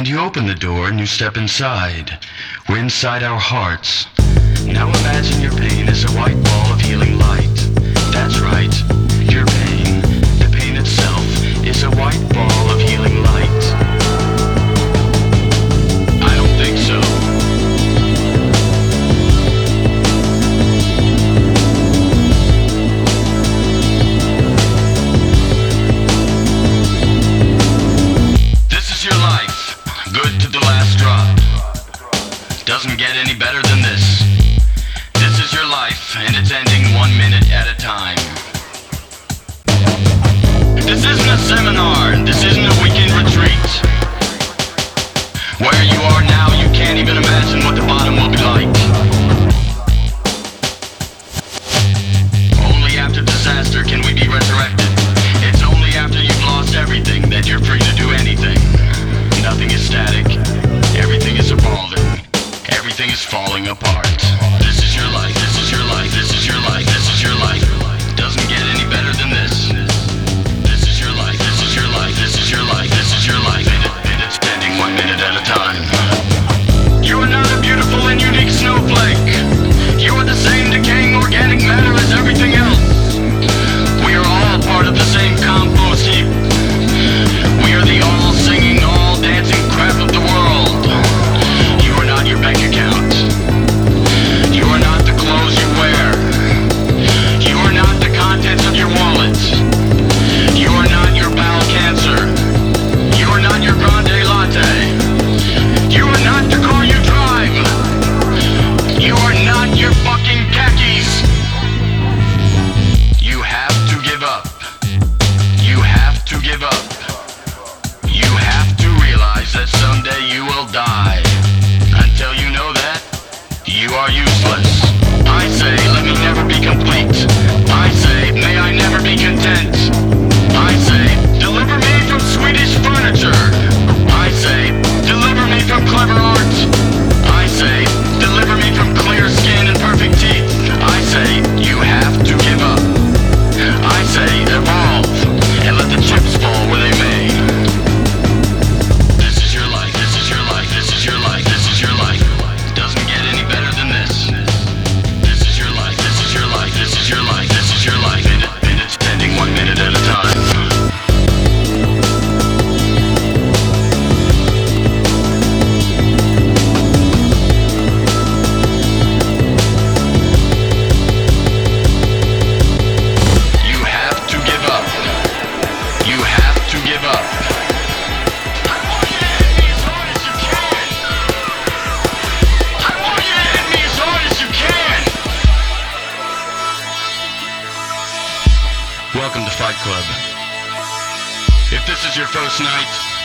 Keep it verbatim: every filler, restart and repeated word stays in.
And you open the door and you step inside. We're inside our hearts. Now imagine your pain is a white ball of healing light. That's right, your pain, the pain itself, is a white ball of healing light. I don't think so. This is your life, good to the last drop. Doesn't get any better than this. This is your life, and it's ending one minute at a time. This isn't a seminar, this isn't a weekend retreat. Where you are now, you can't even imagine what the bottom will be like. Only after disaster can we be resurrected. It's only after you've lost everything that you're free to do anything. Nothing is static. Everything is evolving. Everything is falling apart. This is your life, this is your life, this is your life, this is your life. Doesn't get any better than this. This is your life, this is your life, this is your life, this is your life. And, it, and it's ending one minute at a time. You are not a beautiful and unique snowflake. You are the same decaying organic matter as everything else. We are all part of the same compost heap. We are the all singing, all dancing crap of the world. You are not your bank account. You are not the clothes you wear. You are not the contents of your wallet. You are not your bowel cancer. You are not your grande latte. You are not the car you drive. You are not your fucking khakis. You have to give up. You have to give up. You have to realize that someday you will die. Until you know that, you are useless. I say, let me never be complete. I say, may I never be content. I say, deliver me from Swedish furniture. I say, deliver me from clever art. I say, deliver me from clear skin and perfect teeth. I say, you have to give up. I say, evolve, and let the chips fall where they may. This is your life, this is your life, this is your life, this is your life. Doesn't get any better than this. This is your life, this is your life, this is your life, this is your life. And, it, and it's ending one minute at a time. Welcome to Fight Club. If this is your first night,